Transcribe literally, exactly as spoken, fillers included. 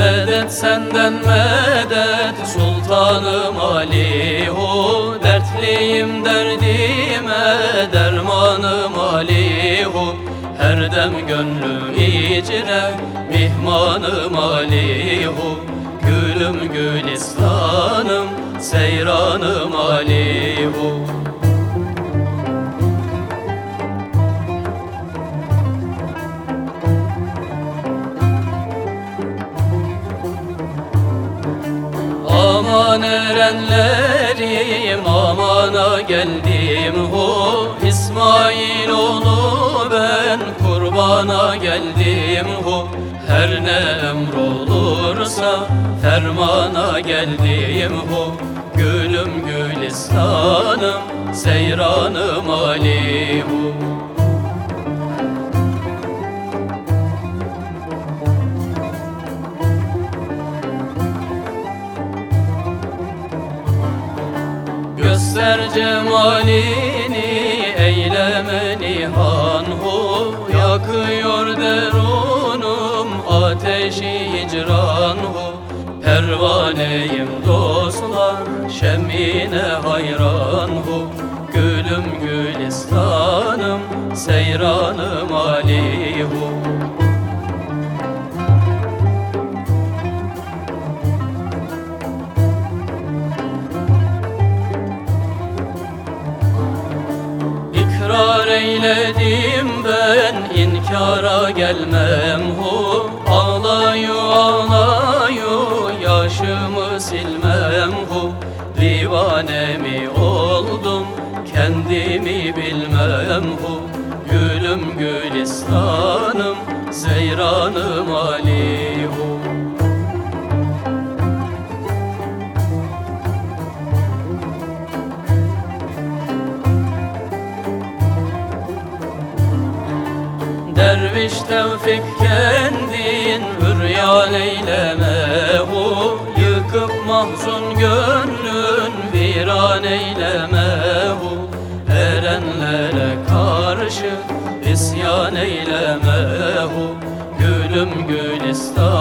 Medet senden medet Sultanım Alihu, dertliyim derdime dermanım Alihu. Her dem gönlüm icre mihmanım Alihu. Gülüm gülistanım seyranım Alihu. Aman erenlerim amana geldim hu, İsmail oğlu ben kurbana geldim hu. Her ne emrolursa fermana geldim hu. Gülüm gülistanım seyranım Alihu. Göster cemalini eyleme nihan hu, yakıyor derunum ateşi hicran hu. Pervaneyim dostlar şemine hayran hu. Gülüm gülistanım seyranım Alihu. İkrar eyledim ben inkara gelmem hu. Ağlayu ağlayu yaşımı silmem hu. Divane mi oldum kendimi bilmem hu. Gülüm gülistanım seyranım Alihu. Derviş tevfik kendin hüryan eyleme hu. Yıkıp mahzun gönlün viran eyleme hu. Erenlere karşı isyan eyleme hu. Gülüm gülistan